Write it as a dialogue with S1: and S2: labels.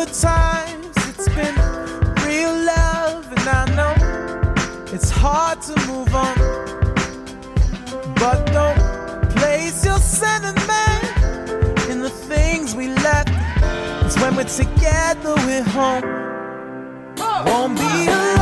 S1: good times, it's been real love, and I know it's hard to move on. But don't place your sentiment in the things we left. 'Cause when we're together, we're home. Won't be alone.